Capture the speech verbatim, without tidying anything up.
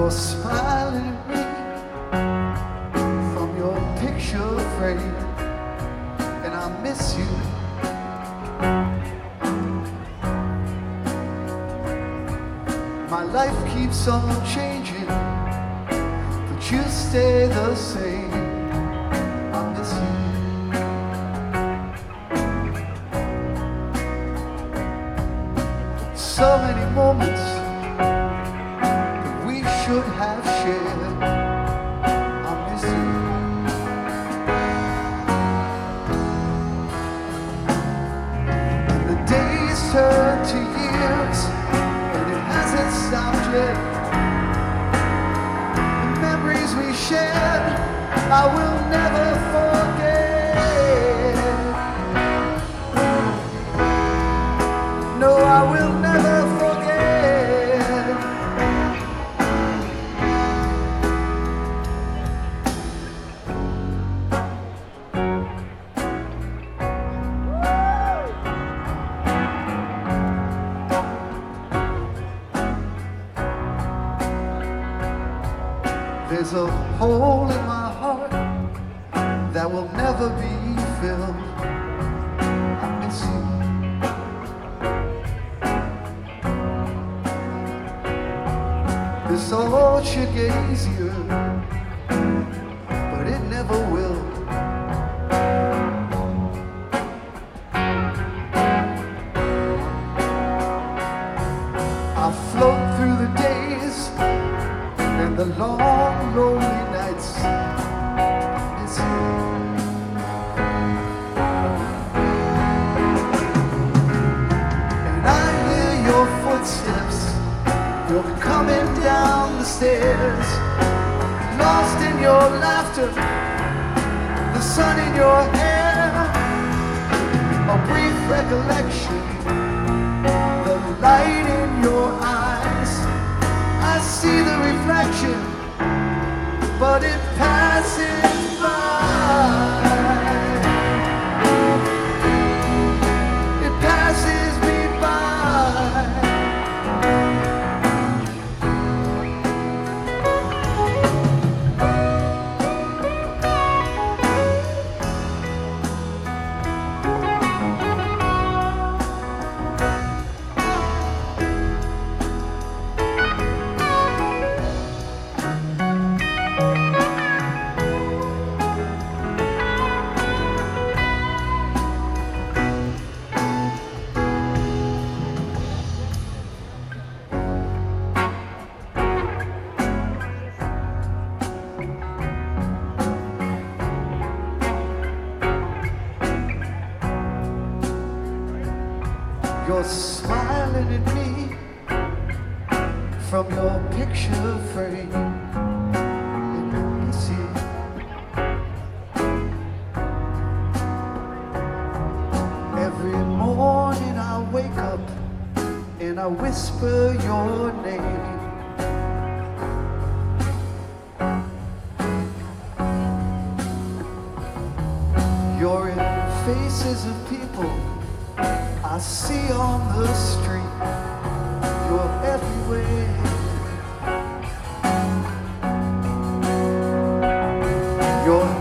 You're smiling at me from your picture frame, and I miss you. My life keeps on changing, but you stay the same. I miss you. So many moments that we should have shared. I miss you. And the days turn to years, and it hasn't stopped yet. The memories we shared, I will never forget. No, I will never forget. There's a hole in my heart that will never be filled. I miss you. This all should get easier, but it never will. I float through the days and the long, lonely nights. I miss you. And I hear your footsteps. You're coming down the stairs, lost in your laughter, the sun in your hair, a brief recollection, the light in your eyes. I see the reflection, but it passes by. It passes me by. You're smiling at me from your picture frame, and I miss you. Every morning I wake up and I whisper your name. You're in faces of people I see on the street. You're everywhere. You're